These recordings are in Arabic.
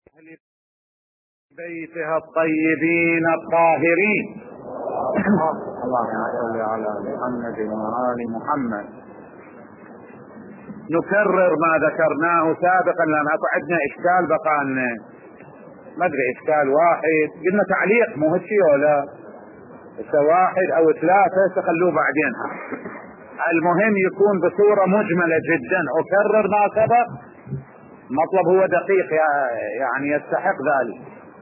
أهل بيتها الطيبين الطاهرين. اللهم صل على محمد وآل محمد. نكرر ما ذكرناه سابقا لأن عندنا إشكال بقى ما أدري إشكال واحد، قلنا تعليق مو هالشي ولا واحد أو ثلاثة تخلوه بعدين. المهم يكون بصورة مجملة جدا. أكرر ما سبق، مطلب هو دقيق يعني يستحق ذلك.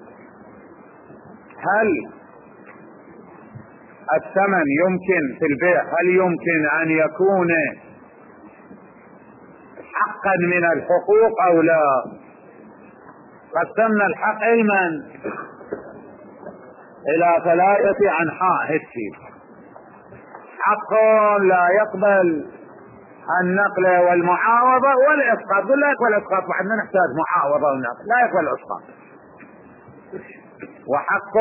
هل الثمن يمكن في البيع هل يمكن أن يكون حقا من الحقوق أو لا؟ قسمنا الحق علما إلى 3 أنحاء. هالشيء حق لا يقبل النقل والمعاوضة والإسقاط. قل لا يقبل الإسقاط، بعدنا نحتاج معاوضة والنقل، لا يقبل الإسقاط. وحق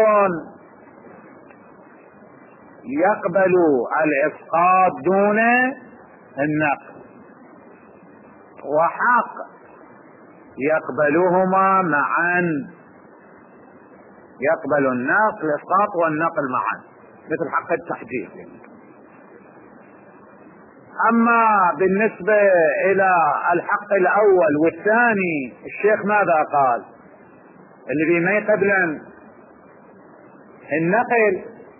يقبل الإسقاط دون النقل، وحق يقبلهما معا، يقبل النقل الإسقاط والنقل معا، مثل حق التحجير. أما بالنسبة إلى الحق الأول والثاني، الشيخ ماذا قال؟ الذي ما يقبل النقل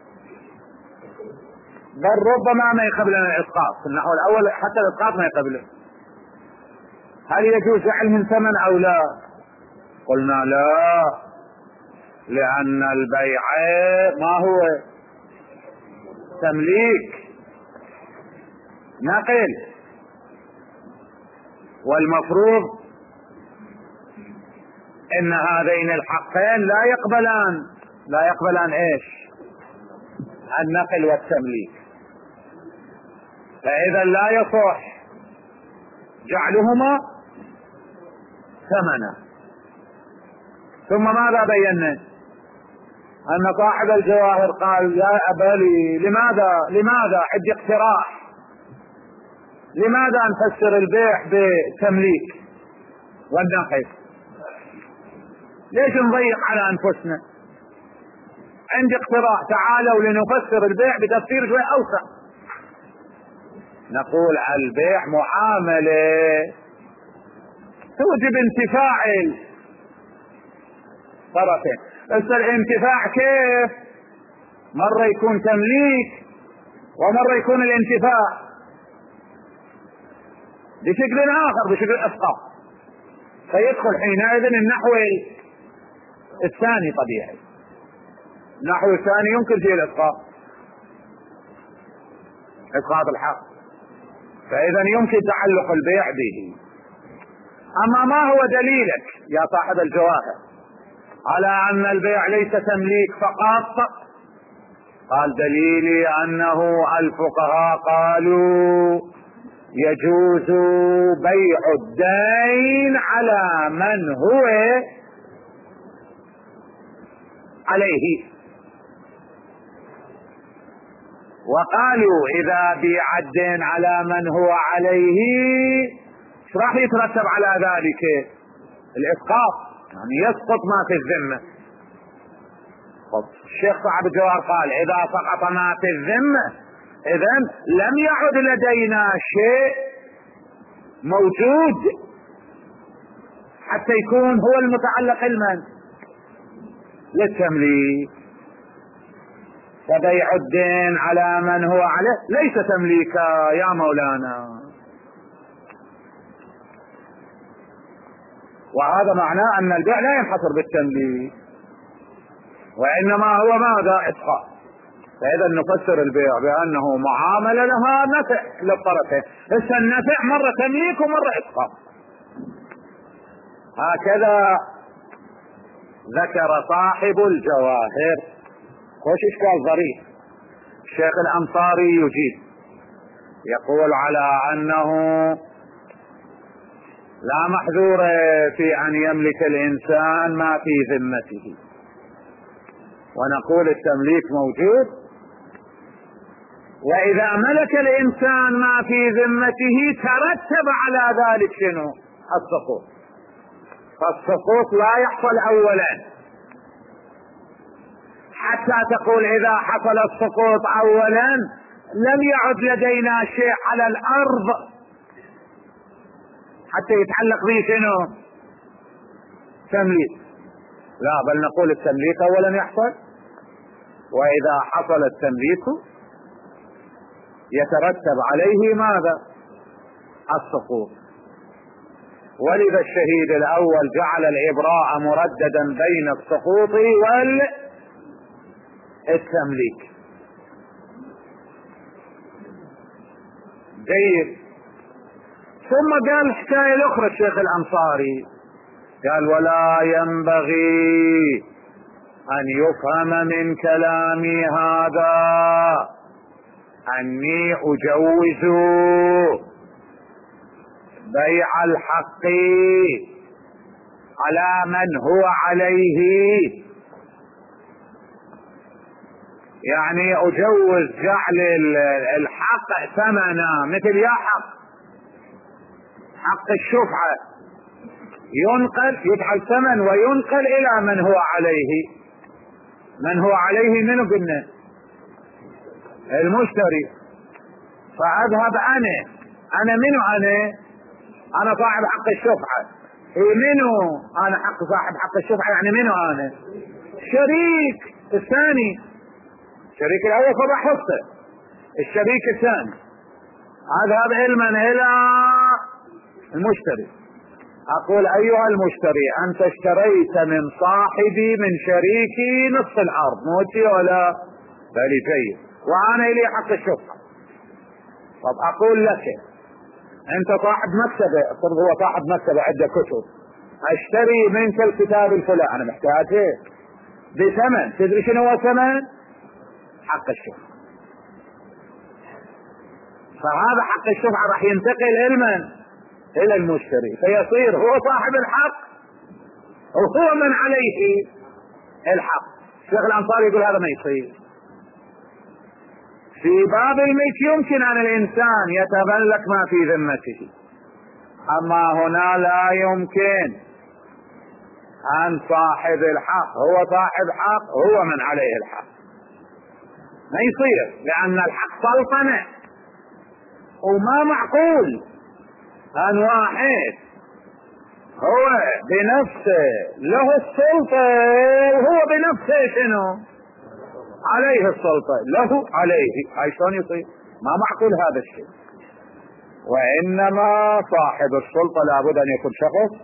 بل ربما ما يقبل الإسقاط في النحو الأول، حتى الإسقاط ما يقبله. هل يجوز جعلهم ثمن أو لا؟ قلنا لا، لأن البيع ما هو تمليك، نقل، والمفروض ان هذين الحقين لا يقبلان ايش؟ النقل والتمليك. فاذا لا يصح جعلهما ثمنا. ثم ماذا بينا؟ ان صاحب الجواهر قال يا ابالي لماذا عندي اقتراح، لماذا نفسر البيع بتمليك والنقل؟ ليش نضيق على انفسنا؟ عندي اقتراح، تعالوا لنفسر البيع بتفسير شوي اوسع. نقول البيع معاملة توجب انتفاع الطرفين، بس الانتفاع كيف؟ مرة يكون تمليك ومرة يكون الانتفاع بشكل آخر، بشكل إسقاط. فيدخل حينئذ النحو الثاني طبيعي. النحو الثاني يمكن فيه الإسقاط، إسقاط الحق، فإذا يمكن تعلق البيع به. أما ما هو دليلك يا صاحب الجواهر على أن البيع ليس تمليك فقط؟ قال دليلي أنه الفقهاء قالوا يجوز بيع الدين على من هو عليه، وقالوا إذا بيع الدين على من هو عليه ايش راح يترتب على ذلك؟ الإسقاط، يعني يسقط ما في الذمة. الشيخ صاحب الجوهر قال إذا سقط ما في الذمة إذن لم يعد لدينا شيء موجود حتى يكون هو المتعلق المن للتمليك. فبيع الدين على من هو عليه ليس تمليكا يا مولانا. وهذا معناه أن البيع لا ينحصر بالتمليك، وإنما هو ماذا؟ إسقاط. فإذا نفسر البيع بأنه معاملة لها نفع للطرفين، بس النفع مرة تمليك ومرة إسقاط. هكذا ذكر صاحب الجواهر. وش إشكال ظريف. الشيخ الأنصاري يجيب يقول على أنه لا محذور في أن يملك الإنسان ما في ذمته، ونقول التمليك موجود، وإذا ملك الإنسان ما في ذمته ترتب على ذلك شنو؟ السقوط. فالسقوط لا يحصل اولا، حتى تقول اذا حصل السقوط اولا لم يعد لدينا شيء على الارض حتى يتعلق به شنو؟ تمليك. لا، بل نقول التمليك اولا يحصل، واذا حصل التمليك يترتب عليه ماذا؟ السقوط. ولذا الشهيد الاول جعل الابراء مرددا بين السقوط والتمليك. جيد. ثم قال الحكاية الاخرى الشيخ الانصاري، قال ولا ينبغي ان يفهم من كلامي هذا اني اجوز بيع الحق على من هو عليه، يعني اجوز جعل الحق ثمنا، مثل يا حق الشفعة ينقل، يجعل ثمن وينقل الى من هو عليه. من هو عليه منه؟ قلنا المشتري. فاذهب انا منه، انا صاحب حق الشفعة. منه انا صاحب حق الشفعة، يعني منه انا شريك الثاني، الشريك الاول فضع حصة، الشريك الثاني اذهب علما الى المشتري، اقول ايها المشتري انت اشتريت من صاحبي من شريكي نصف الارض، موتي ولا؟ بلي جيد، وانا لي حق الشفعة. طب اقول لك انت صاحب مكتبة، فرض هو صاحب مكتبة عنده كتب، اشتري منك الكتاب الفلاني، انا محتاجه بثمن، تدري شنو هو ثمن؟ حق الشفعة. فهذا حق الشفعة راح ينتقل الى المشتري، فيصير هو صاحب الحق وهو من عليه الحق. الشيخ الانصاري يقول هذا ما يصير. في باب الملك يمكن ان الانسان يتملك ما في ذمته، اما هنا لا يمكن ان صاحب الحق هو صاحب حق هو من عليه الحق، ما يصير، لان الحق سلطنة، وما معقول ان واحد هو بنفسه له السلطة وهو بنفسه شنو؟ عليه السلطة، له عليه، هاي شلون يصير؟ ما معقول هذا الشيء. وانما صاحب السلطة لابد ان يكون شخص،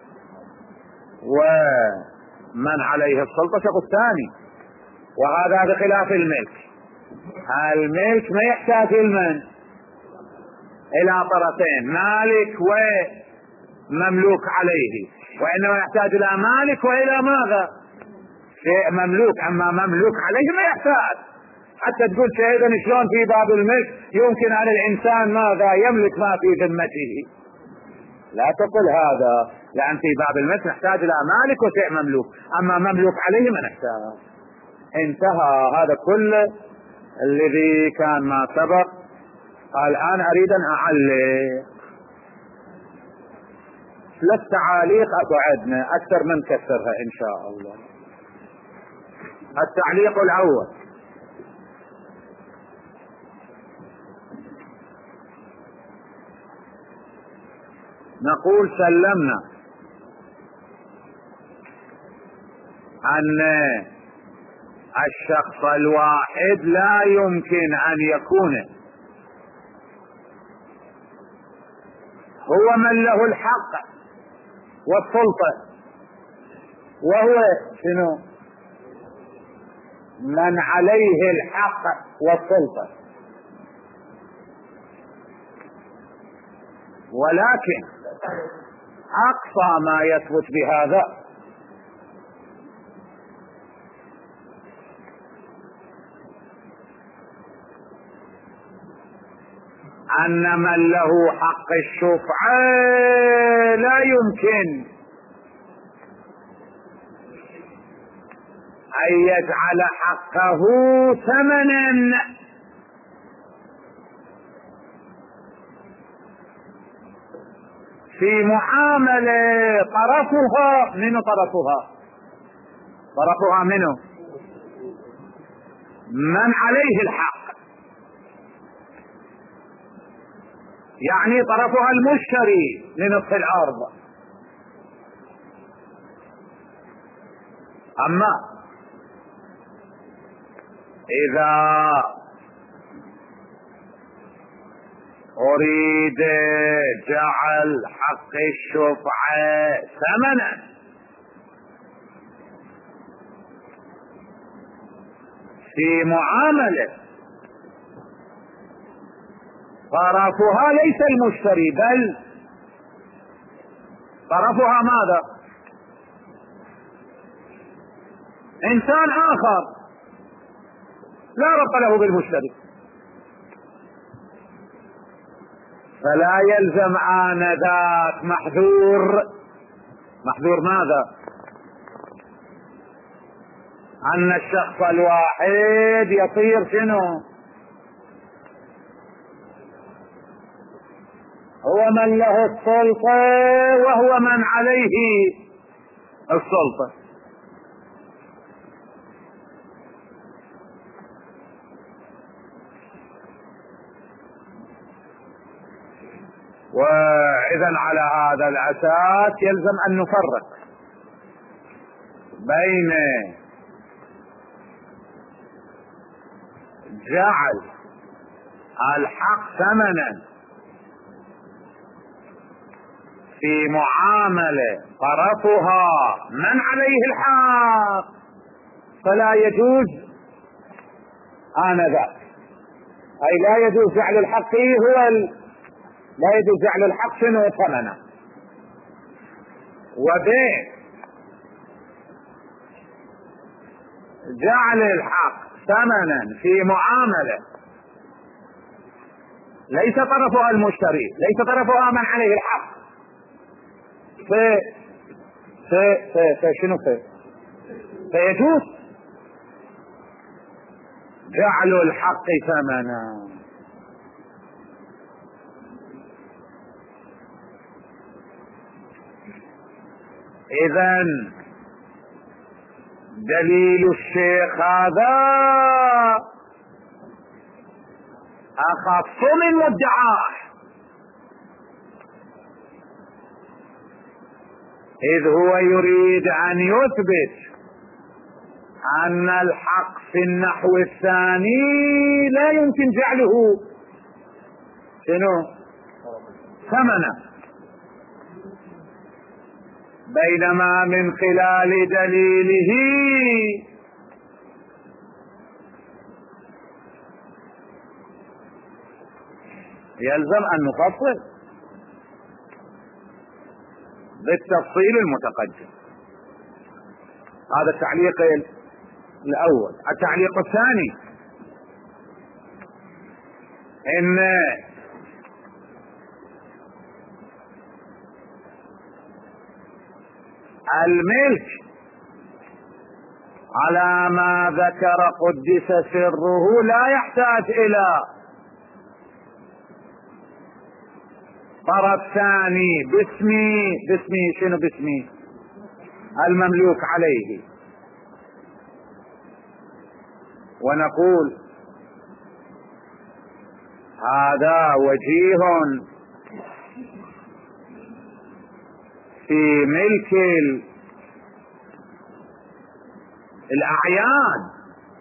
ومن عليه السلطة شخص ثاني، وهذا بخلاف الملك. الملك ما يحتاج الى طرفين، مالك ومملوك عليه، وانما يحتاج الى مالك والى ماذا؟ شيء مملوك. اما مملوك عليه ما يحتاج حتى تقول شيئا. شلون في باب الملك يمكن ان الانسان ماذا؟ يملك ما في ذمته. لا تقل هذا، لان في باب الملك نحتاج الى مالك وشيء مملوك، اما مملوك عليه ما نحتاج. انتهى هذا كله الذي كان ما سبق. الان اريد ان اعلق 3 تعاليق اقعدنا اكثر من كسرها ان شاء الله. التعليق الاول: نقول سلمنا ان الشخص الواحد لا يمكن ان يكون هو من له الحق والسلطة، وهو شنو؟ من عليه الحق والسلطة. ولكن اقصى ما يثبت بهذا ان من له حق الشفعة لا يمكن ان يجعل حقه ثمنا، في معاملة طرفها منو؟ طرفها منو؟ من عليه الحق، يعني طرفها المشتري لنصف الأرض. أما إذا أريد جعل حق الشفعة ثمنا في معاملة طرفها ليس المشتري بل طرفها ماذا؟ إنسان آخر لا ربط له بالمشتري، فلا يلزم آنذاك محذور ماذا؟ أن الشخص الواحد يصير شنو؟ هو من له السلطة وهو من عليه السلطة. وإذا على هذا الأساس يلزم أن نفرق بين جعل الحق ثمنا في معاملة طرفها من عليه الحق فلا يجوز آنذاك، أي لا يجوز جعل الحق لا يجوز جعل الحق شنو؟ ثمنا. وبين جعل الحق ثمنا في معاملة ليس طرفها المشتري، ليس طرفها من عليه الحق، شنو فيجوز جعل الحق ثمنا. إذن دليل الشيخ هذا أخف من مدعاه، إذ هو يريد أن يثبت أن الحق في النحو الثاني لا يمكن جعله شنو؟ ثمنا، بينما من خلال دليله يلزم أن نفصل بالتفصيل المتقدم. هذا التعليق الأول. التعليق الثاني إن الملك على ما ذكر قدس سره لا يحتاج إلى طرف ثاني باسمي شنو باسمي؟ المملوك عليه. ونقول هذا وجيه في ملك الأعيان،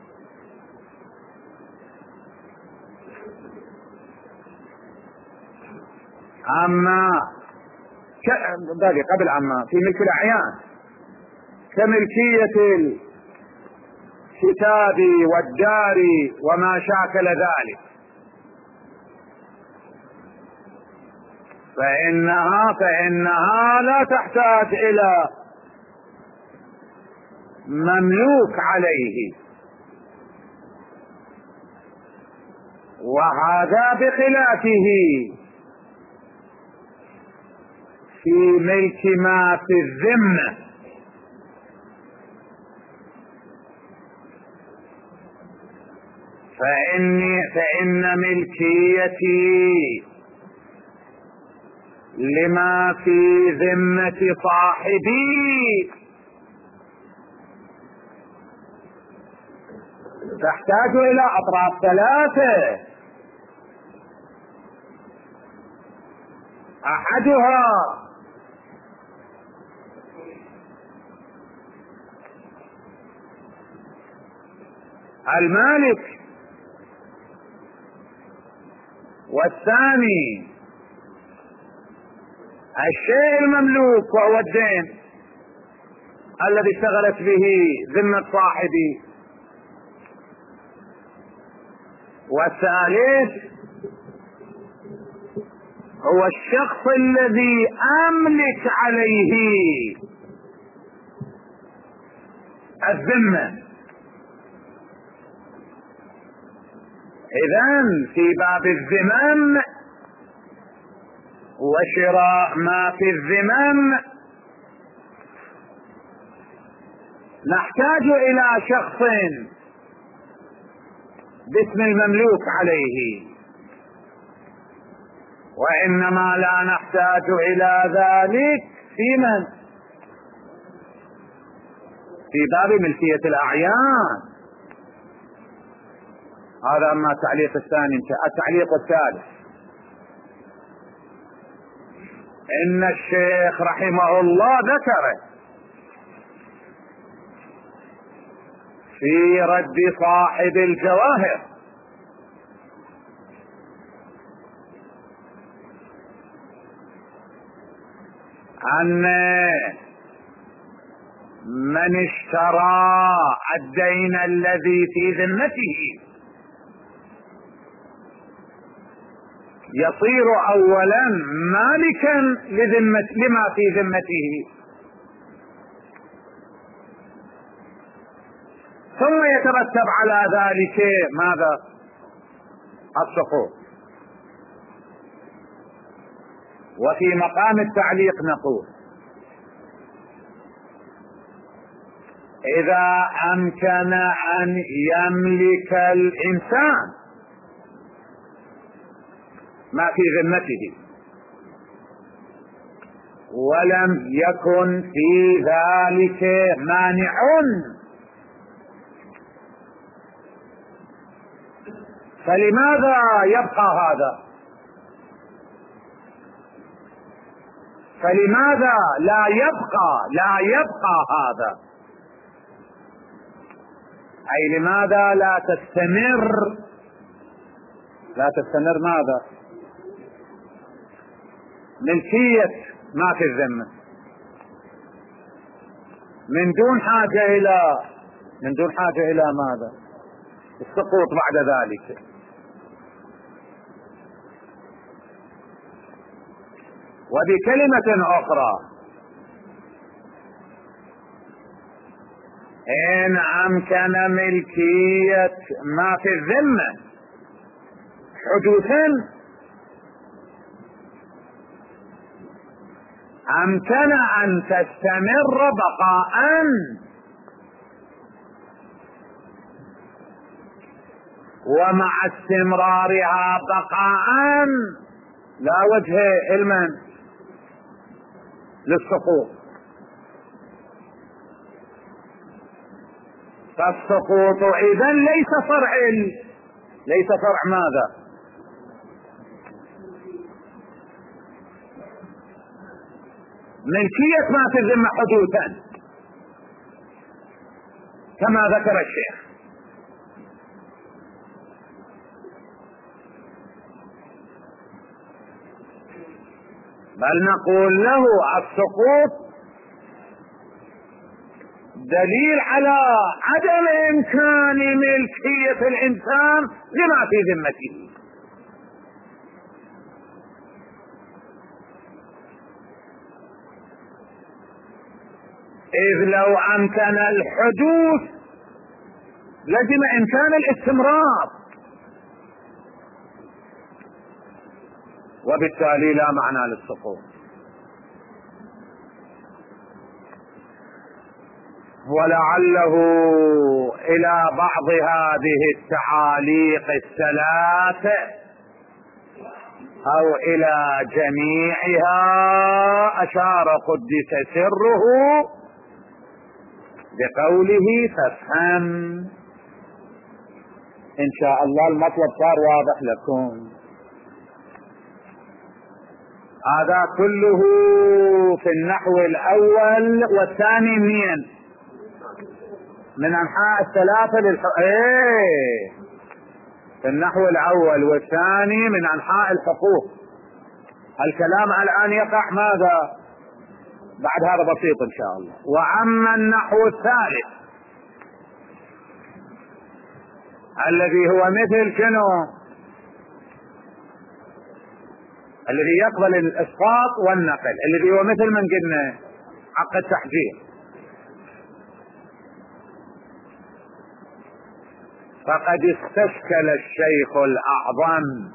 أما قبل أما في ملك الأعيان كملكية الكتاب والدار وما شاكل ذلك، فإنها لا تحتاج إلى مملوك عليه، وهذا بخلافه في ملك ما في الذمة، فإن ملكيتي لما في ذمة صاحبي، تحتاج إلى أطراف ثلاثة. أحدها المالك، والثاني الشيء المملوك وهو الدين الذي اشتغلت به ذمة صاحبي، والثالث هو الشخص الذي أملك عليه الذمة. إذن في باب الذمم وشراء ما في الذمم نحتاج إلى شخص باسم المملوك عليه، وإنما لا نحتاج إلى ذلك في من؟ في باب ملكية الأعيان. هذا أما التعليق الثاني. التعليق الثالث: إن الشيخ رحمه الله ذكر في رد صاحب الجواهر أن من اشترى الدين الذي في ذمته يصير أولا مالكا لما في ذمته، ثم يترتب على ذلك ماذا؟ السقوط. وفي مقام التعليق نقول: إذا أمكن أن يملك الإنسان ما في ذمته ولم يكن في ذلك مانع، فلماذا يبقى هذا؟ فلماذا لا يبقى هذا؟ أي لماذا لا تستمر ماذا؟ ملكية ما في الذمة من دون حاجة إلى ماذا؟ السقوط بعد ذلك. وبكلمة أخرى: إن أمكن ملكية ما في الذمة حدوثا أمكن أن تستمر بقاء، ومع استمرارها بقاء لا وجه علما للسقوط. فالسقوط إذن ليس فرع ماذا؟ ملكية ما في الذمة حدوثا كما ذكر الشيخ. بل نقول له السقوط دليل على عدم إمكان ملكية الإنسان لما في ذمته. إذ لو أمكن الحدوث لزم إمكان الاستمرار، وبالتالي لا معنى للسقوط. ولعله إلى بعض هذه التعاليق الثلاث أو إلى جميعها أشار قدس سره بقوله فافهم. إن شاء الله المطلب صار واضح لكم. هذا كله في النحو الأول والثاني من أنحاء الثلاثة في النحو الأول والثاني من أنحاء الحقوق. الكلام الآن يقع ماذا بعد هذا بسيط إن شاء الله. وأما النحو الثالث الذي هو مثل شنو؟ الذي يقبل الإسقاط والنقل، الذي هو مثل من قلنا حق التحجير. فقد استشكل الشيخ الأعظم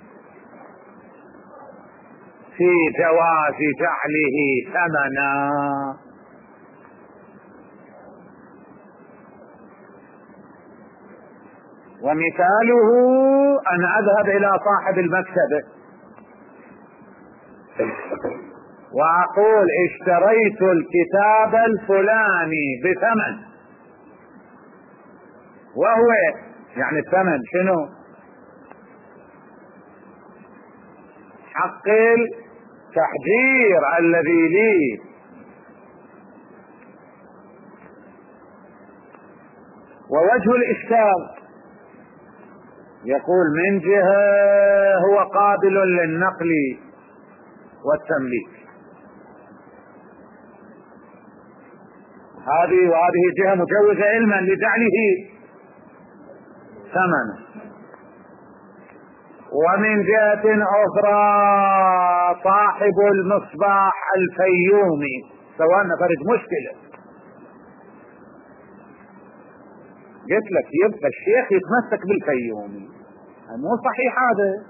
في جواز جعله ثمنا، ومثاله أن أذهب إلى صاحب المكتبة وأقول اشتريت الكتاب الفلاني بثمن، وهو يعني الثمن شنو؟ حق التحجير الذي لي. ووجه الإشكال يقول من جهة هو قابل للنقل والتمليك، وهذه جهة مجوزة علما لجعله ثمنا. ومن جهة أخرى صاحب المصباح الفيومي سواء نفرد مشكلة، قلت لك يبقى الشيخ يتمسك بالفيومي، مو صحيح هذا.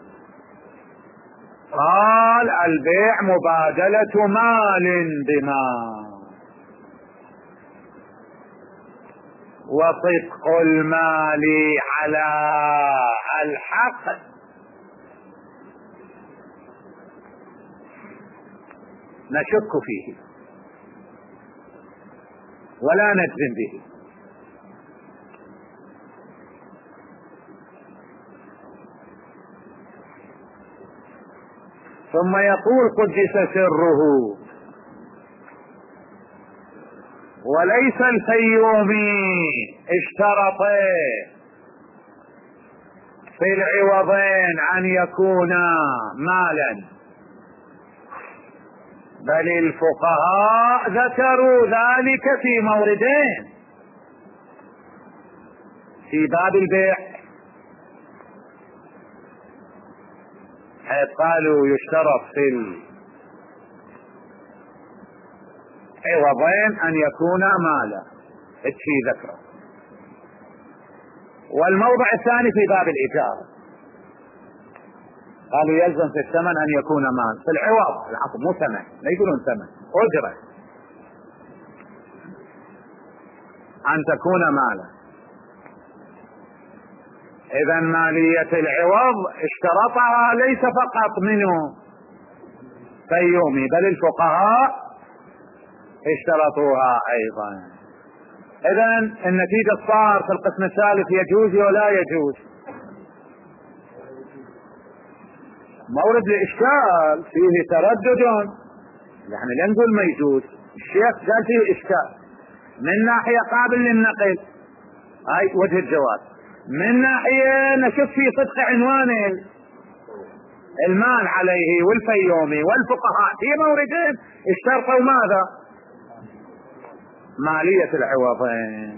قال البيع مبادلة مال بمال، وصدق المال على الحق نشك فيه ولا نجزم به. ثم يقول قدس سره وليس الفيومي اشترط في العوضين أن يكونا مالا، بل الفقهاء ذكروا ذلك في موردين في باب البيع، حيث قالوا يشترط في العوضين أن يكونا مالا، اتشي ذكره. والموضع الثاني في باب الإيجار قالوا يلزم في الثمن أن يكون مال، في العوض العقد مو ثمن، لا يقولون ثمن، أجرة أن تكون مالا. إذا مالية العوض اشترطها ليس فقط منه فيومي بل الفقهاء اشترطوها أيضا. إذا النتيجة صار في القسم الثالث يجوز ولا يجوز؟ مورد الإشكال فيه تردد، يعني لا نقول ما يجوز، الشيخ قال فيه إشكال من ناحية قابل للنقل، هاي وجه الجواز، من ناحية نشوف في صدق عنوان المال عليه، والفيومي والفقهاء في موردين اشترطوا ماذا؟ مالية العوضين.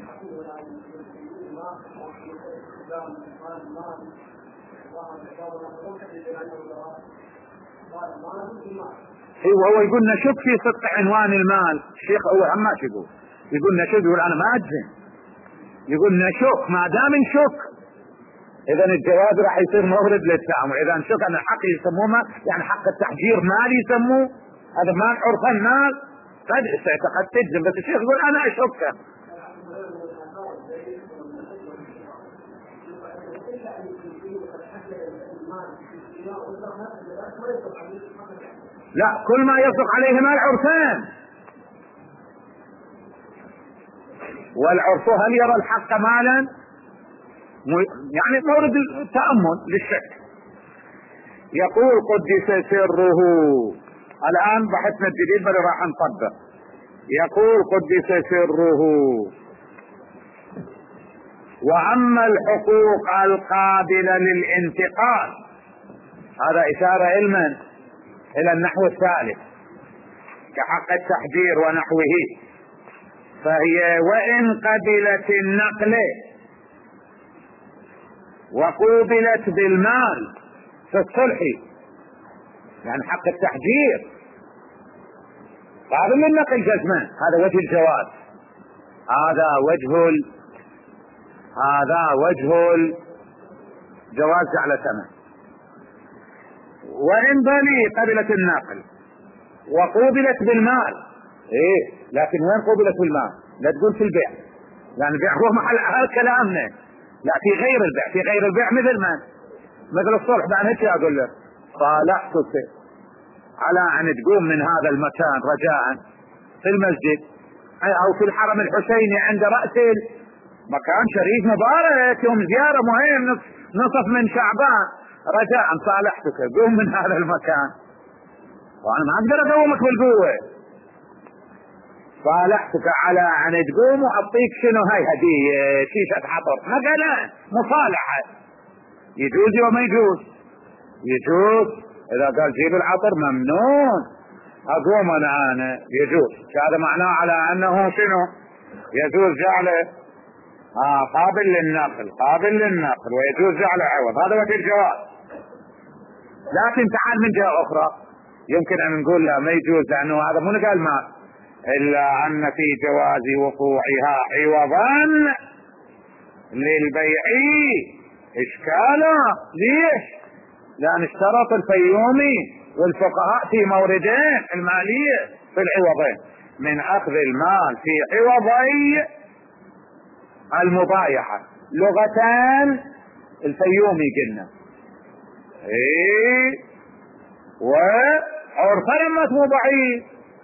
وهو يقول نشك في صدق عنوان المال، الشيخ هو هم ماشي يقول نشك، يقول انا ما اجزم، يقول نشك، ما دام نشك اذا الجواز راح يصير مورد للتعامل. اذا نشك ان الحق يسموه يعني حق التحجير مال يسموه، هذا مال عرفا مال، قد تجزم، بس الشيخ يقول انا اشك. لا، كل ما يصدق عليه مال عرفان. والعرف هل يرى الحق مالا؟ يعني مورد التأمل للشك. يقول قدس سره. الآن بحثنا الجديد بل راح نطبق. يقول قدس سره: وأما الحقوق القابلة للانتقال، هذا إشارة علما إلى النحو الثالث كحق التحجير ونحوه، فهي وإن قبلت النقل وقوبلت بالمال في الصلح، يعني حق التحجير قابل للنقل جزما، هذا وجه الجواز، هذا وجه الجواز على ثمن. وإن بني قبلت النقل وقوبلت بالمال، لكن وين قوبلت بالمال؟ لا تقول في البيع، يعني البيع هو محل كلامنا، لا في غير البيع. في غير البيع مثل من؟ مثل الصلح. بعد هيك اقول لك صالحتك على ان تقوم من هذا المكان رجاء في المسجد او في الحرم الحسيني عند رأس مكان شريف مبارك، يوم زيارة مهم نصف من شعبان، رجاء صالحتك قوم من هذا المكان، وانا ما اقدر اقومك بالقوة، صالحتك على ان تقوم واعطيك شنو هاي هدية شيشة عطر مثلا، مصالحة. يجوز وما يجوز؟ يجوز. اذا قال جيب العطر ممنون، اقوم انا يجوز. هذا معناه على انه شنو؟ يجوز جعله قابل للنقل ويجوز جعله عوض، هذا وجه الجواز. لكن تعال من جهة اخرى يمكن ان نقول لا ما يجوز، لانه هذا مو قال ما الا ان في جواز وقوعها عوضا للبيع اشكالا. ليش؟ لان اشترط الفيومي والفقهاء في موردين المالية في العوضين، من اخذ المال في عوضي المضايعة لغتان الفيومي قلنا وعرفا مو ضعيف،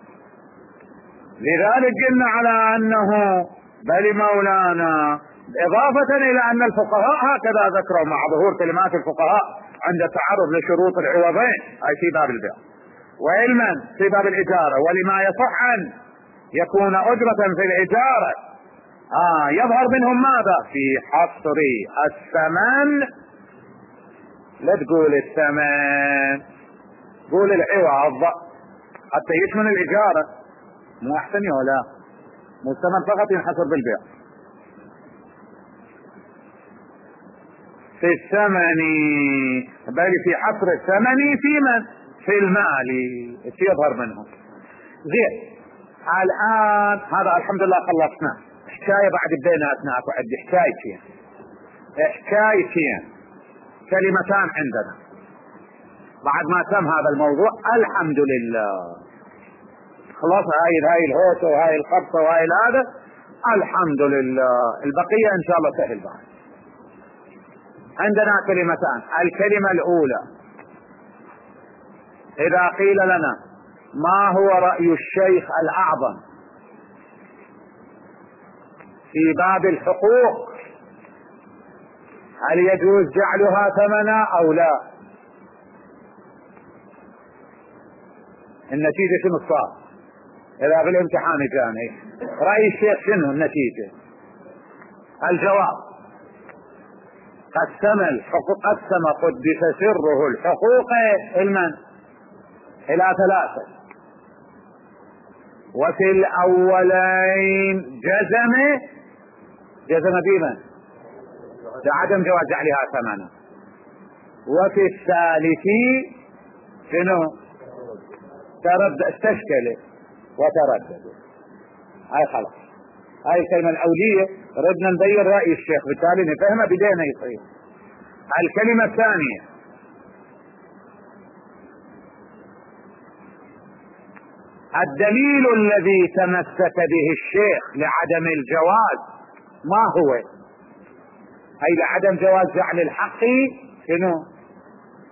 لذلك قلنا على انه بل مولانا، اضافة الى ان الفقهاء هكذا ذكروا مع ظهور كلمات الفقهاء عند التعرض لشروط العوضين اي في باب البيع، وعلما في باب الاجارة، ولما يصح ان يكون اجرة في الاجارة يظهر منهم ماذا؟ في حصر الثمن. لا تقول الثمن، قول العوض حتى يشمل الاجارة، مو احسن ولا مو الثمن فقط ينحصر بالبيع. في الثمن بل في حصر الثمن في من؟ في المال يظهر منهم. زين، الان هذا الحمد لله خلصنا. حكاية بعد بيناتنا، اكو عندي حكايتين كلمتان عندنا بعد ما تم هذا الموضوع الحمد لله. خلاص هاي الهوسة وهاي الخبطة وهاي هذا الحمد لله، البقية ان شاء الله سهل بعد. عندنا كلمتان. الكلمة الاولى: اذا قيل لنا ما هو رأي الشيخ الاعظم في باب الحقوق، هل يجوز جعلها ثمنا او لا؟ النتيجة شنو صار؟ اذا بالامتحان جاني رأي الشيخ شنو النتيجة؟ الجواب: قسم قدس سره الحقوق الى ثلاثة، وفي الاولين جزم بمن؟ بعدم جواز جعلها ثمنا، وفي الثالث شنو؟ استشكل وتردد. هاي خلاص، هاي الكلمة الأولية ردنا نبين رأي الشيخ، بالتالي نفهمها بدينا يصير. الكلمة الثانية: الدليل الذي تمسك به الشيخ لعدم الجواز ما هو؟ أي لعدم جواز جعل الحق شنو؟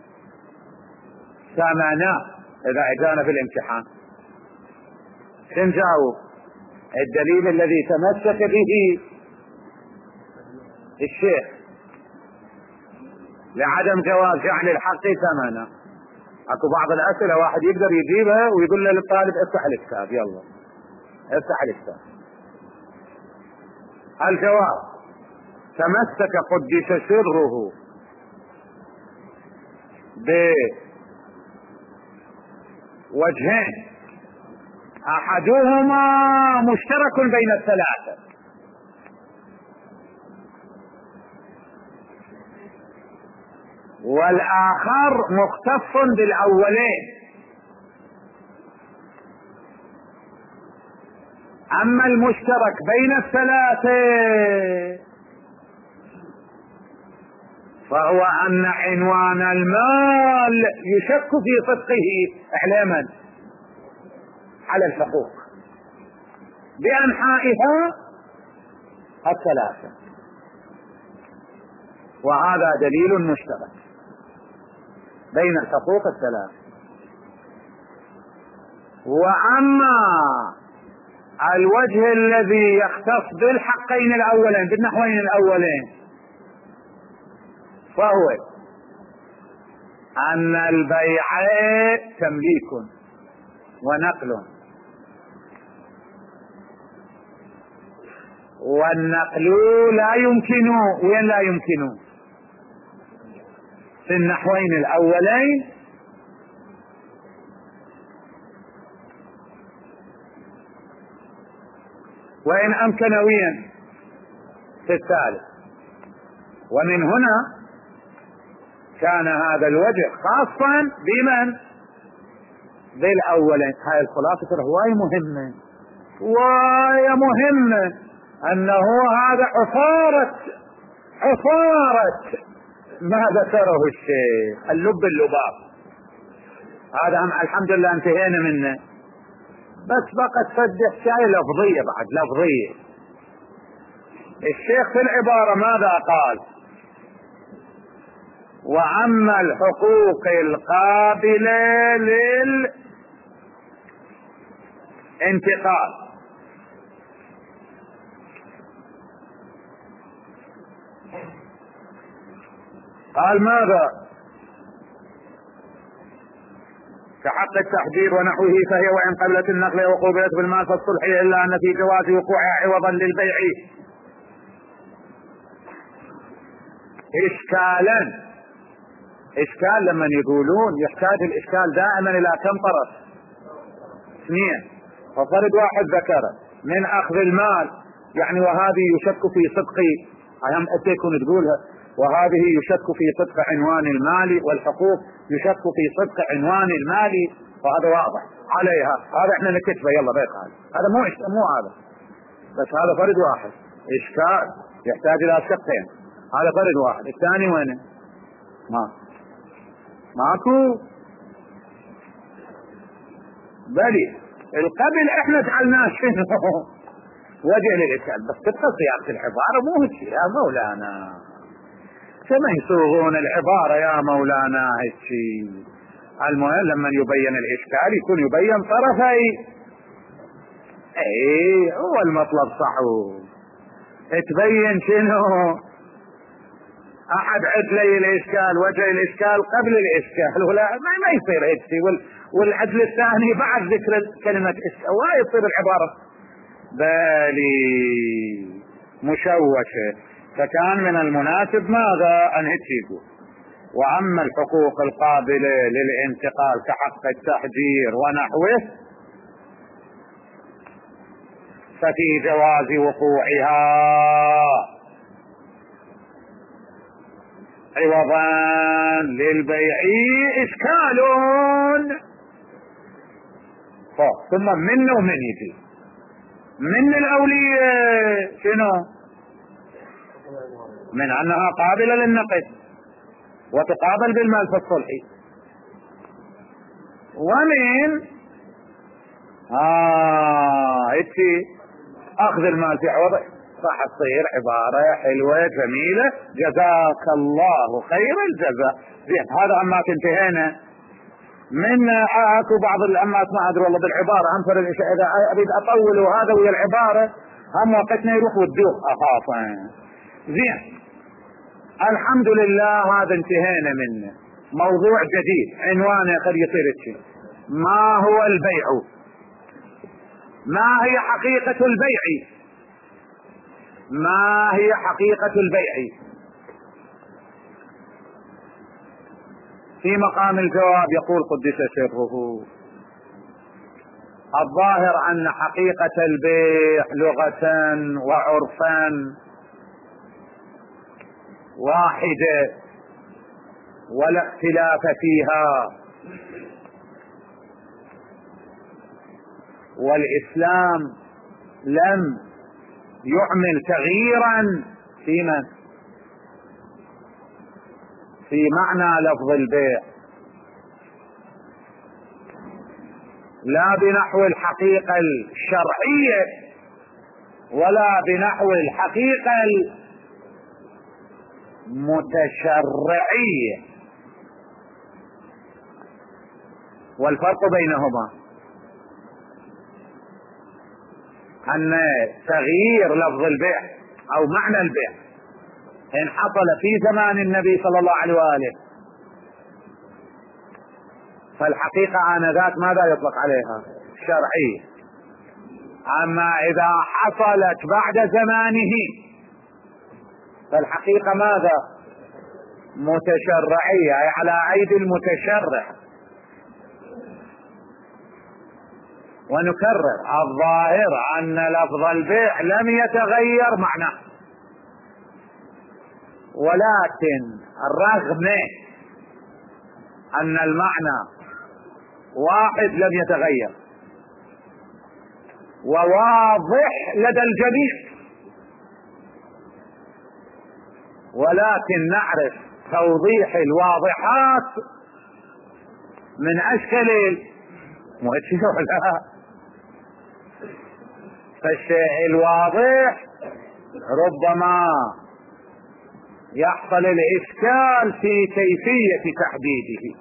ثمنا إذا أجانا في الامتحان سنجاوب الدليل الذي تمسك به الشيخ لعدم جواز جعل الحق ثمنا. اكو بعض الاسئله واحد يقدر يجيبها ويقول للطالب افتح الكتاب، يلا افتح الكتاب. الجواب: تمسك قدس سره بوجهين احدهما مشترك بين الثلاثه، والاخر مختص بالاولين. اما المشترك بين الثلاثه فهو ان عنوان المال يشك في صدقه اعلاما على الحقوق بانحائها الثلاثه، وهذا دليل مشترك بين الحقوق الثلاث. واما الوجه الذي يختص بالحقين الاولين بالنحوين الاولين فهو ان البيع تمليك ونقل، والنقل لا يمكن، وين لا يمكن؟ في النحوين الاولين، وإن أمكن وين في الثالث. ومن هنا كان هذا الوجه خاصا بمن؟ بالأولين. هاي الخلاصة هواية مهمة، هواية مهمة، أنه هذا عصارة ما ذكره الشيخ، اللب اللباب. هذا الحمد لله انتهينا منه، بس بقت تصدق شيء لفظية بعد لفظية. الشيخ في العبارة ماذا قال؟ وأما الحقوق القابلة للانتقال قال ماذا؟ كحق التحجير ونحوه، فهي وإن قبلت النقل وقوبلت بالمال فالصلح، إلا أن في جواز وقوعها عوضا للبيع إشكال لما يقولون يحتاج الإشكال دائما إلى كم طرف؟ اثنين. ففرد واحد ذكر من أخذ المال، يعني وهذه يشك في صدق، أهم أتيكم تقولها، وهذه يشك في صدق عنوان المال، والحقوق يشك في صدق عنوان المال، وهذا واضح عليها. هذا احنا نكتبه يلا بيق، هذا مو هذا، بس هذا فرد واحد. إشكال يحتاج إلى شقين، هذا فرد واحد. الثاني وين؟ ماكو. بلي القبل احنا جعلناه شنو؟ وجه للإشكال، بس تبقى صياغة العبارة مو هيك يا مولانا، كما يصوغون العبارة يا مولانا هيك. المهم لما يبين الإشكال يكون يبين طرفي، اي هو المطلب صحو، تبين شنو؟ احد عد لي الاشكال، وجه الاشكال قبل الاشكال، ولا ما يصير هيك. والعدل الثاني بعد ذكر كلمة اشكال، ولا يصير العبارة بالي مشوشة. فكان من المناسب ماذا؟ ان هيك يقول: واما الحقوق القابلة للانتقال كحق التحجير ونحوه ففي جواز وقوعها عوضا للبيع إشكال. ثم من ومن يجي من الأولية شنو؟ من أنها قابلة للنقد وتقابل بالمال الصلحي، ومن إتي أخذ المال في عوضه. راح تصير عبارة حلوة جميلة، جزاك الله خير الجزاء. زين، هذا عما انتهينا من اكو بعض الامات ما ادري والله بالعباره انفر اذا اريد اطول وهذا ويا العباره هم وقتنا يروح والدوخ اخاف. زين الحمد لله هذا انتهينا منه. موضوع جديد عنوانه قد يصير شيء. ما هو البيع؟ ما هي حقيقة البيع؟ ما هي حقيقة البيع؟ في مقام الجواب يقول قدس سره: الظاهر ان حقيقة البيع لغة وعرفا واحدة ولا اختلاف فيها، والاسلام لم يعمل تغييرا في معنى لفظ البيع، لا بنحو الحقيقة الشرعية ولا بنحو الحقيقة المتشرعية. والفرق بينهما ان تغيير لفظ البيع او معنى البيع ان حصل في زمان النبي صلى الله عليه وآله فالحقيقة آنذاك ماذا يطلق عليها؟ شرعية. اما اذا حصلت بعد زمانه فالحقيقة ماذا؟ متشرعية، اي على ايدي المتشرع. ونكرر الظاهر ان لفظ البيع لم يتغير معناه، ولكن رغم ان المعنى واحد لم يتغير وواضح لدى الجميع، ولكن نعرف توضيح الواضحات من اشكال ولا. فالشيء الواضح ربما يحصل الاشكال في كيفية تحديده.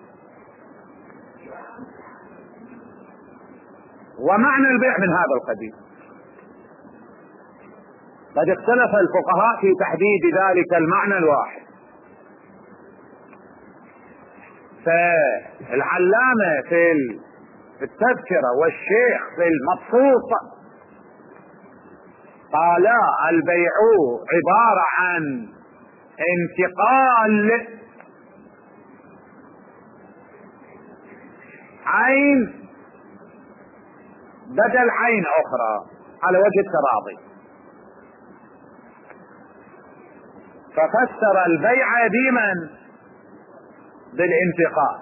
ومعنى البيع من هذا القبيل قد اختلف الفقهاء في تحديد ذلك المعنى الواحد. فالعلامة في التذكرة والشيخ في المبسوط قال البيع عبارة عن انتقال عين بدل عين اخرى على وجه التراضي. ففسر البيع ديما بالانتقال،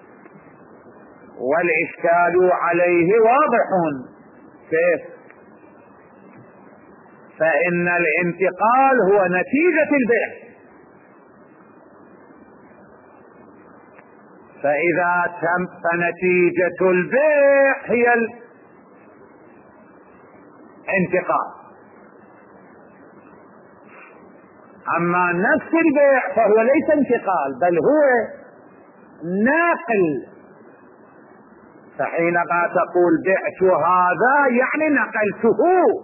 والاشكال عليه واضح. كيف؟ فان الانتقال هو نتيجة البيع، فاذا تم فنتيجة البيع هي الانتقال. اما نفس البيع فهو ليس انتقال بل هو ناقل. فحينما تقول بعت هذا يعني نقلته،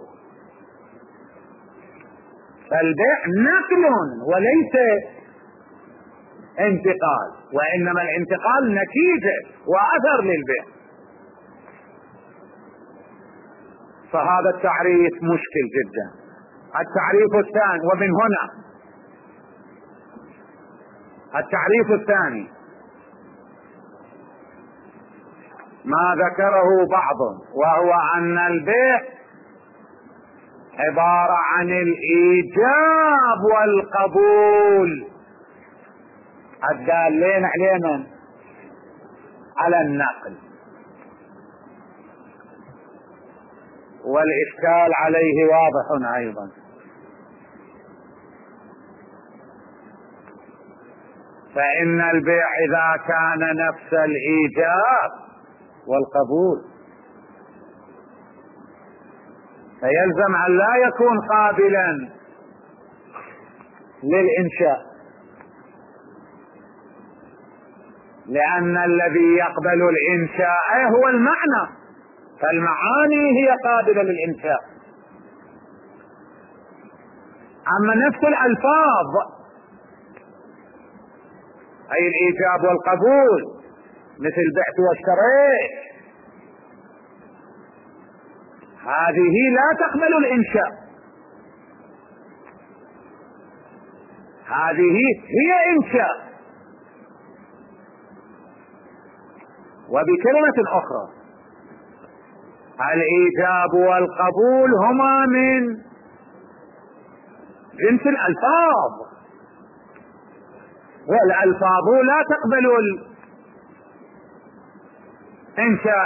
فالبيع نقل وليس انتقال، وانما الانتقال نتيجة واثر للبيع. فهذا التعريف مشكل جدا. التعريف الثاني، ومن هنا التعريف الثاني ما ذكره بعض، وهو ان البيع عبارة عن الايجاب والقبول الدالين علينا على النقل، والاشكال عليه واضح ايضا. فان البيع اذا كان نفس الايجاب والقبول فيلزم ان لا يكون قابلا للانشاء، لأن الذي يقبل الإنشاء هو المعنى، فالمعاني هي قابلة للإنشاء. أما نفس الألفاظ أي الإيجاب والقبول مثل بعت واشتريت، هذه لا تقبل الإنشاء، هذه هي إنشاء. وبكلمة أخرى الإيجاب والقبول هما من جنس الألفاظ، والألفاظ لا تقبل الإنشاء،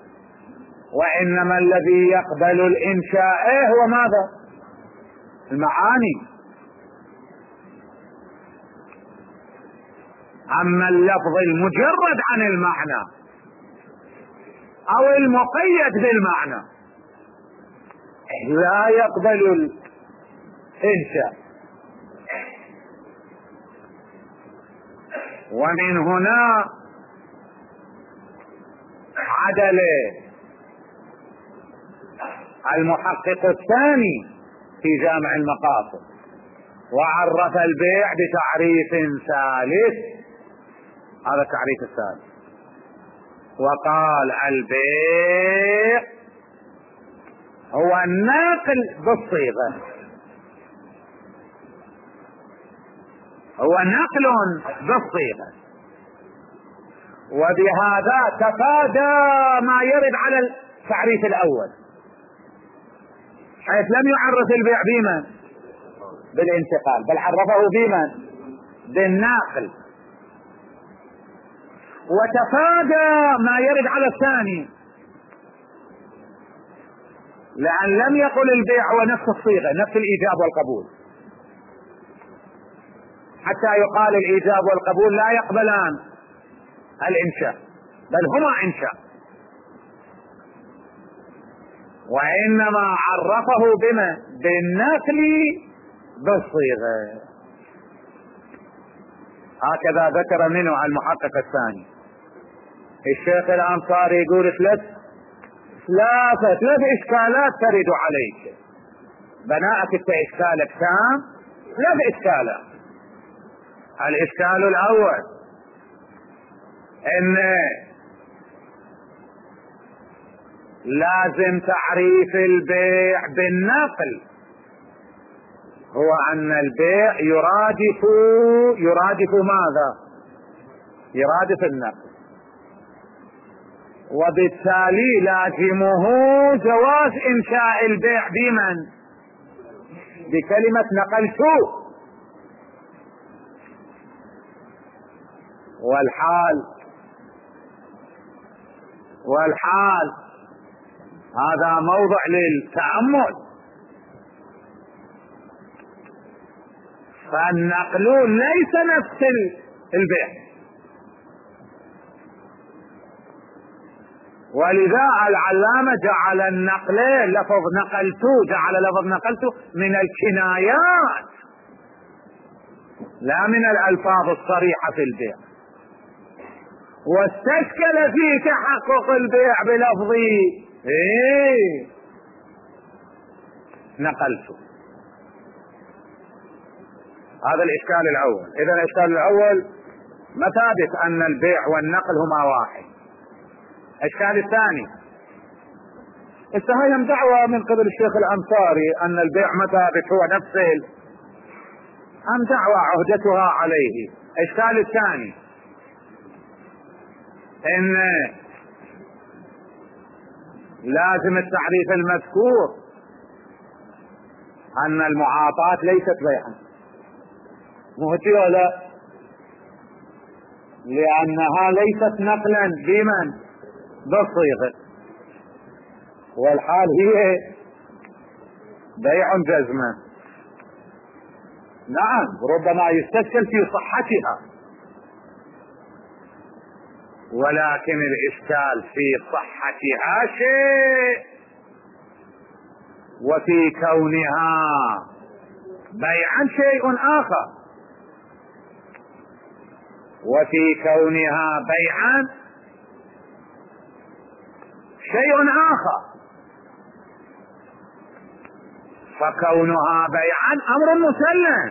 وإنما الذي يقبل الإنشاء هو ماذا؟ المعاني. أما اللفظ المجرد عن المعنى أو المقيد بالمعنى لا يقبل الإنشاء. ومن هنا عدل المحقق الثاني في جامع المقاصد وعرف البيع بتعريف ثالث، هذا التعريف الثالث، وقال البيع هو الناقل بالصيغة، هو نقل بالصيغة. وبهذا تفادى ما يرد على التعريف الأول، حيث لم يعرف البيع بمن؟ بالانتقال، بل عرفه بمن؟ بالناقل. وتفادى ما يرد على الثاني، لأن لم يقل البيع هو نفس الصيغة، نفس الإيجاب والقبول، حتى يقال الإيجاب والقبول لا يقبلان الإنشاء، بل هما إنشاء. وإنما عرفه بما؟ بالنقل بالصيغة. هكذا ذكر منه المحقق الثاني. الشيخ الأنصاري يقول ثلاث إشكالات ترد عليك، بناءك إشكالك تام، ثلاث إشكالات. الإشكال الأول إن لازم تعريف البيع بالنقل هو أن البيع يرادف ماذا؟ يرادف النقل، وبالتالي لازمه جواز إنشاء البيع بمن؟ بكلمة نقلت. والحال هذا موضع للتأمل. فالنقل ليس نفس البيع، ولذا العلامة جعل النقل لفظ نقلت، جعل لفظ نقلت من الكنايات لا من الألفاظ الصريحة في البيع، واستشكل في تحقق البيع بلفظ نقلت. هذا الإشكال الأول. إذا الإشكال الأول مثابت أن البيع والنقل هما واحد. الإشكال الثاني استهيم دعوة من قبل الشيخ الأنصاري أن البيع مثابت هو نفسه، أم دعوة عهدتها عليه. الإشكال الثاني إن لازم التعريف المذكور أن المعاطاة ليست بيعا، مهتي ولا؟ لأنها ليست نقلا بمن؟ بالصيغة، والحال هي بيع جزما. نعم ربما يستشكل في صحتها، ولكن الإشكال في صحتها شيء، وفي كونها بيعا شيء آخر. وفي كونها بيعا شيء آخر، فكونها بيعا أمر مسلم،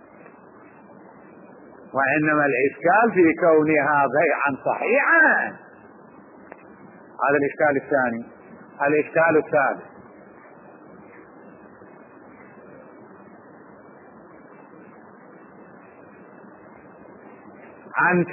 وإنما الإشكال في كونها بيعا صحيحا. هذا الإشكال الثاني. الإشكال الثالث: أنت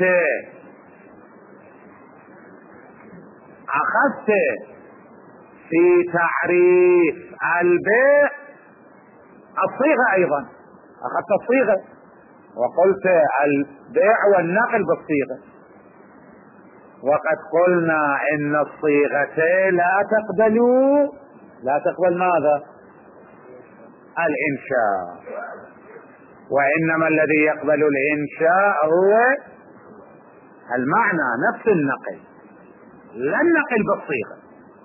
أخذت في تعريف البيع الصيغة، أيضا أخذت الصيغة وقلت البيع والنقل بالصيغة، وقد قلنا إن الصيغتين لا تقبل ماذا؟ الإنشاء، وإنما الذي يقبل الإنشاء هو المعنى نفس النقل، لا النقل بالصيغة.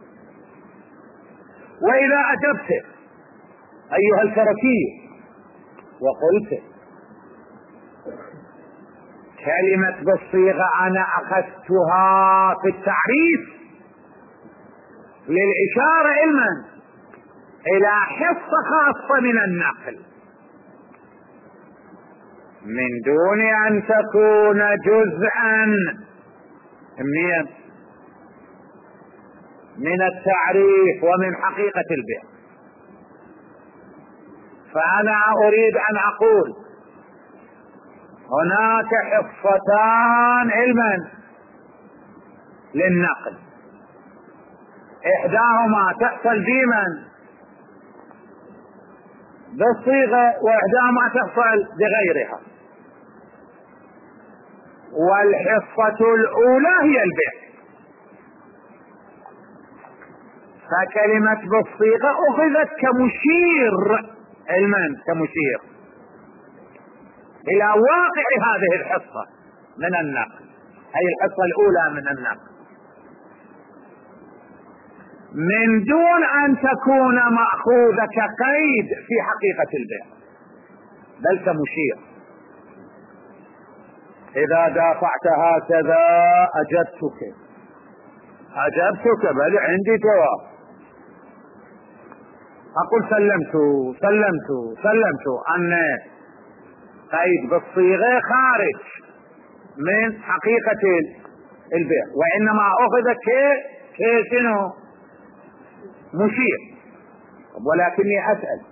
وإذا أجبت أيها الكركي وقلت كلمة بالصيغة أنا أخذتها في التعريف للإشارة علما إلى حصة خاصة من النقل من دون أن تكون جزءا من التعريف ومن حقيقة البيع. فأنا أريد أن أقول هناك حصتان علما للنقل، إحداهما تحصل ديما بالصيغة، وإحداهما تحصل بغيرها، والحصة الأولى هي البيع. فكلمة بالصيغة أخذت كمشير علما، كمشير إلى واقع هذه الحصة من النقل، أي الحصة الأولى من النقل، من دون أن تكون مأخوذة كقيد في حقيقة البيع، بل كمشير. إذا دافعت هكذا أجبتك، بل عندي جواب. أقول سلمت أن قيد بالصيغة خارج من حقيقة البيع، وإنما أخذ كشنو؟ مشير. ولكني أسأل: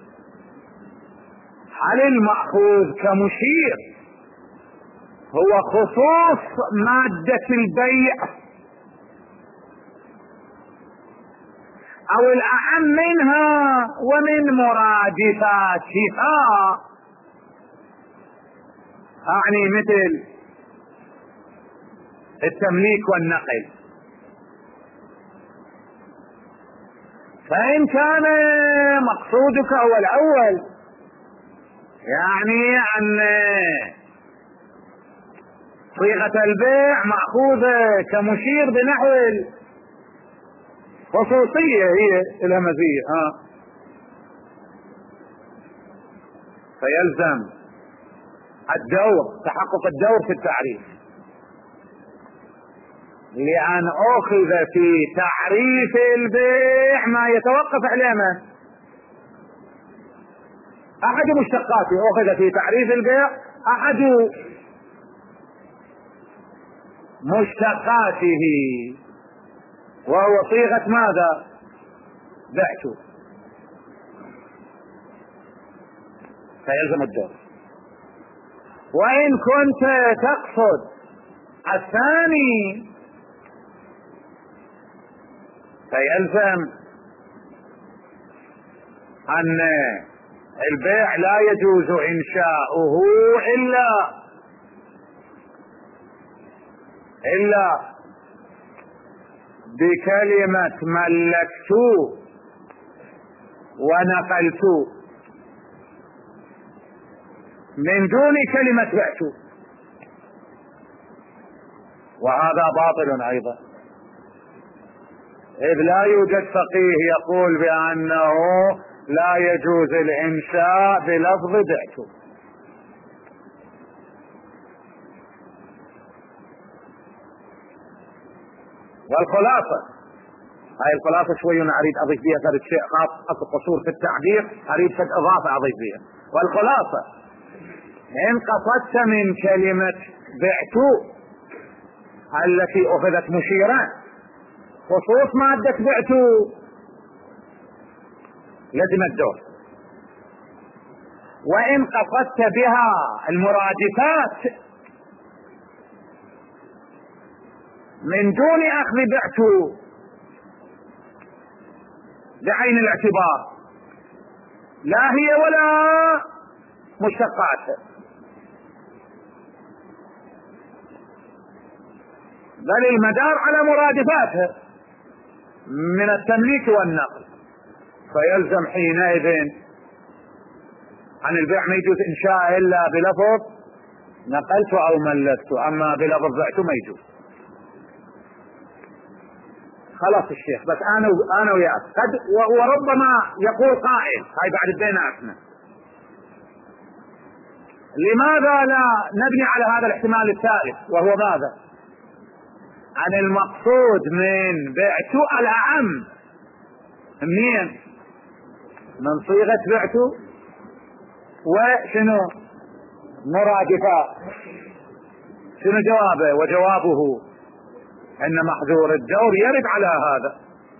هل المأخوذ كمشير هو خصوص مادة البيع أو الأهم منها ومن مرادفاتها؟ أعني مثل التمليك والنقل. فإن كان مقصودك هو الأول، يعني أن صيغة البيع مأخوذة كمشير بنحو الخصوصية هي الهمزية، فيلزم تحقق الدور في التعريف، لأن أخذ في تعريف البيع ما يتوقف عليه أحد مشتقاته. أخذ في تعريف البيع أحد مشتقاته، وهو صيغة ماذا؟ بعت، فيلزم الدور. وإن كنت تقصد الثاني فيلزم أن البيع لا يجوز إنشاؤه إلا بكلمة ملكت ونقلت، من دون كلمة بعت، وهذا باطل أيضا، إذ لا يوجد فقيه يقول بأنه لا يجوز الإنشاء بلفظ بعت. والخلاصة، هاي الخلاصة شوي أنا أريد أضيف فيها ثلاث شيء خاص قصور في التعبير، أريد فد إضافة أضيف فيها. والخلاصة إن قصدت من كلمة بعت التي أخذت مشيرة خصوص مادة بعت لزم الدور، وإن قصدت بها المرادفات من دون أخذ بعت بعين الاعتبار لا هي ولا مشتقاتها، بل المدار على مرادفاتها من التمليك والنقل، فيلزم حينئذ عن البيع ما يجوز إنشاء إلا بلفظ نقلت أو ملكت، أما بلفظ بعت ما يجوز. خلاص الشيخ، بس أنا وياك قد وربما يقول قائل هاي بعد بيناتنا لماذا لا نبني على هذا الاحتمال الثالث، وهو ماذا؟ عن المقصود من بعت الأعم منين؟ من صيغة بعت وشنو مرادفات. شنو جوابه؟ وجوابه ان محذور الدور يرد على هذا،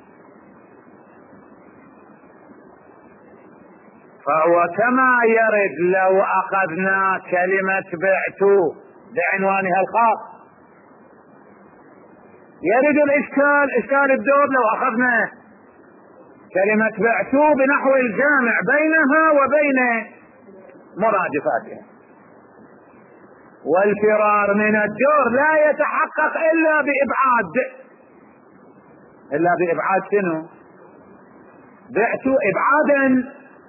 فهو كما يرد لو اخذنا كلمة بعت بعنوانها الخاص، يرد الاشكال اشكال الدور لو اخذنا كلمة بعت بنحو الجامع بينها وبين مرادفاتها. والفرار من الدور لا يتحقق الا بابعاد شنو؟ بعت ابعادا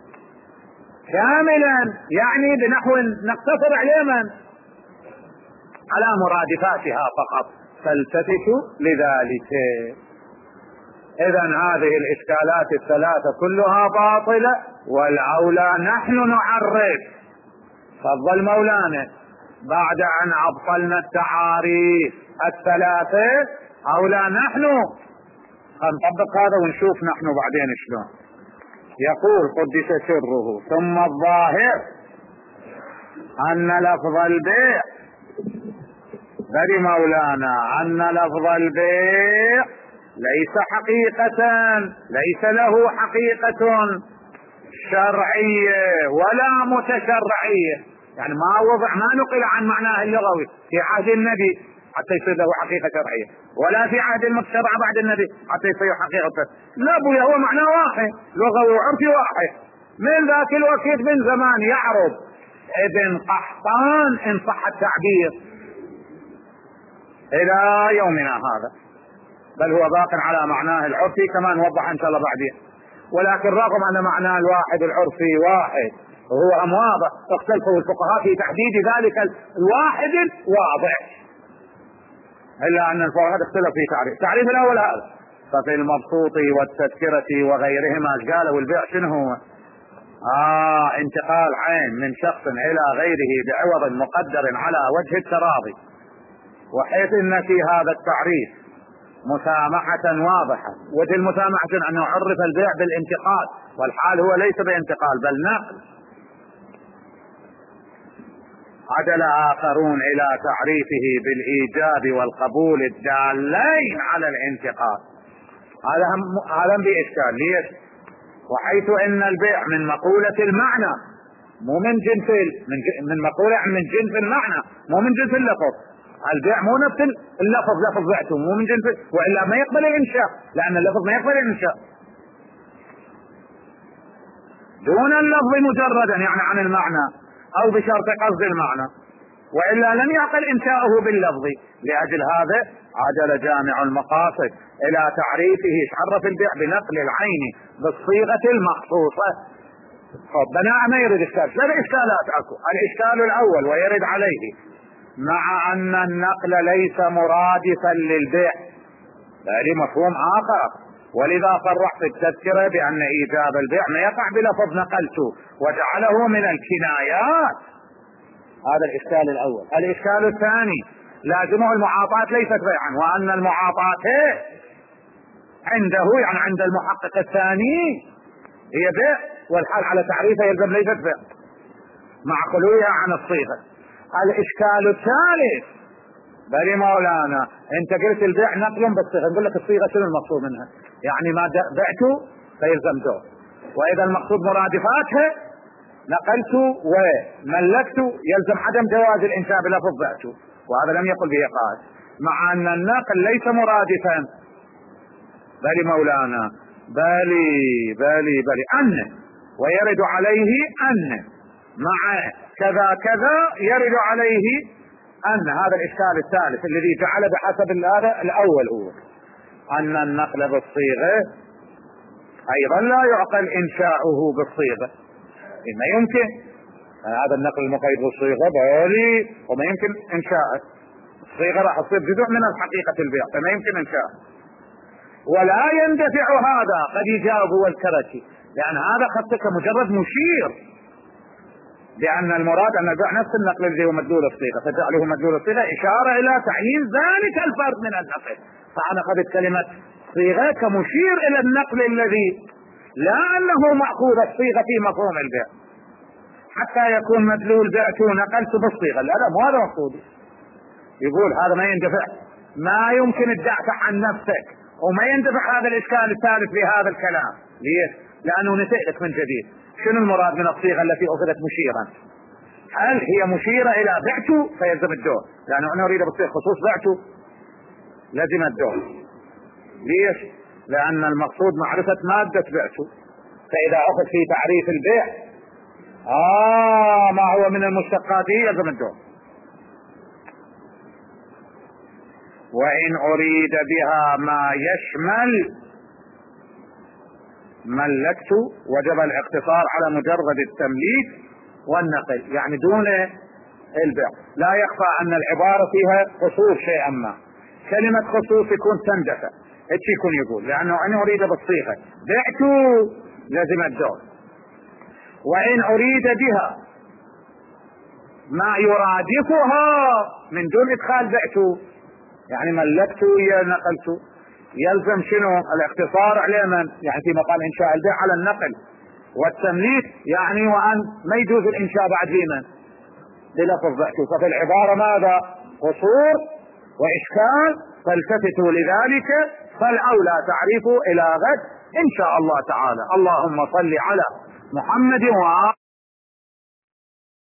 كاملا، يعني بنحو نقتصر على من؟ على مرادفاتها فقط، فالتفتوا لذلك. اذا هذه الاشكالات الثلاثة كلها باطلة، والاولى نحن نعرف. تفضل مولانا. بعد ان ابطلنا التعاريف الثلاثة اولى نحن نطبق هذا ونشوف نحن بعدين شلون. يقول قدس سره: ثم الظاهر ان لفظ البيع، بدي مولانا، ان لفظ البيع ليس حقيقة، ليس له حقيقة شرعية ولا متشرعية، يعني ما نقل عن معناه اللغوي في عهد النبي حتى يصير له حقيقة شرعية، ولا في عهد المشرع بعد النبي حتى يصير حقيقة. لا بويا، هو معناه واحد، لغوي وعرفي واحد، من ذاك الوقت من زمان يعرض ابن قحطان ان صح التعبير الى يومنا هذا، بل هو باق على معناه العرفي كما نوضح ان شاء الله بعدين. ولكن رغم ان معناه الواحد العرفي واحد وهو واضح، اختلفوا الفقهاء في تحديد ذلك الواحد الواضح، الا ان الفقهاء اختلفوا في تعريف الاول هذا. ففي المبسوط والتذكرة وغيرهما قالوا البيع شنو هو؟ انتقال عين من شخص الى غيره بعوض مقدر على وجه التراضي، وحيث ان في هذا التعريف مسامحة واضحة. وجه المسامحة انه عرف البيع بالانتقال، والحال هو ليس بانتقال بل نقل. عدل آخرون إلى تعريفه بالإيجاب والقبول الدالين على الانتقال. هذا بإشكال. ليش؟ وحيث إن البيع من مقولة المعنى مو من جنس من مقولة من جنس المعنى مو من جنس اللفظ. البيع مو نفس اللفظ، لفظ بعته مو من جنس، وإلا ما يقبل الإنشاء، لأن اللفظ ما يقبل الإنشاء دون اللفظ مجردا، يعني عن المعنى او بشرط قصد المعنى، والا لم يعقل انشاؤه باللفظ. لاجل هذا عدل جامع المقاصد الى تعريفه، عرف البيع بنقل العين بالصيغة المخصوصة. بناء ما يرد اشكال، ثلاث اشكالات اكو. الاشكال الاول ويرد عليه: مع ان النقل ليس مرادفا للبيع، هذا مفهوم اخر، ولذا صرح في التذكرة بأن إيجاب البيع ما يقع بلفظ نقلته، وجعله من الكنايات. هذا الإشكال الأول. الإشكال الثاني: لازمه المعاطاة ليست بيعا، وأن المعاطاة عنده يعني عند المحقق الثاني هي بيع، والحال على تعريفه يلزم ليست بيع مع خلوها عن الصيغة. الإشكال الثالث: بل مولانا انت قلت البيع نقل بالصيغة، نقول لك الصيغة شنو المقصود منها؟ يعني ما بعت فيلزم دور، وإذا المقصود مرادفاتها نقلت وملكت يلزم عدم جواز الإنشاء بلفظ بعت، وهذا لم يقل به قائل، مع أن النقل ليس مرادفا. بل مولانا بل أن ويرد عليه أن مع كذا كذا يرد عليه أن. هذا الإشكال الثالث الذي جعل بحسب هذا الأول هو أن النقل بالصيغة أيضا لا يعقل إنشاؤه بالصيغة، ما يمكن هذا النقل المقيد بالصيغة بالي وما يمكن إنشاءه. الصيغة راح تصير جزء من الحقيقة البيع فما يمكن إنشاءه. ولا يندفع هذا قد يجاوب والكرتي، لأن هذا خطك مجرد مشير لأن المراد أن البيع نفس النقل الذي هو مدلول الصيغة، فجعله مدلول الصيغة إشارة إلى تعيين ذلك الفرد من النقل. فأنا أخذت كلمة صيغة كمشير إلى النقل الذي لا أنه مأخوذ الصيغة في مفهوم البيع حتى يكون مدلول بعت نقلت بالصيغة، لا مو هذا مقصودي. يقول هذا ما يندفع، ما يمكن تدافع عن نفسك، وما يندفع هذا الإشكال الثالث بهذا الكلام. ليش؟ لأنه نسألك من جديد شنو المراد من الصيغة التي أخذت مشيرا؟ هل هي مشيرة إلى بعت فيلزم الدور؟ لأنه أنا أريد بالصيغة خصوص بعت لازم الدور. ليش؟ لأن المقصود معرفة مادة بعت، فإذا أخذ في تعريف البيع ما هو من المشتقات يلزم الدور. وإن أريد بها ما يشمل ملكت وجب الاقتصار على مجرد التمليك والنقل، يعني دون البيع. لا يخفى أن العبارة فيها خصوص شيئا ما، كلمة خصوص يكون تندفع ايش يكون يقول، لأنه أنا أريد بالصيغة بعت لازم الدور، وإن أريد بها ما يرادفها من دون إدخال بعت يعني ملكت يا نقلت يلزم شنو الاقتصار على من؟ يعني في مقام إنشاء البيع على النقل، والتمليك يعني وأن ما يجوز الإنشاء بعد بمن؟ بلفظ بعت. ففي العبارة ماذا؟ قصور وإشكال، فالتفتوا لذلك، فالأولى تعريفه إلى غد إن شاء الله تعالى. اللهم صل على محمد وآله.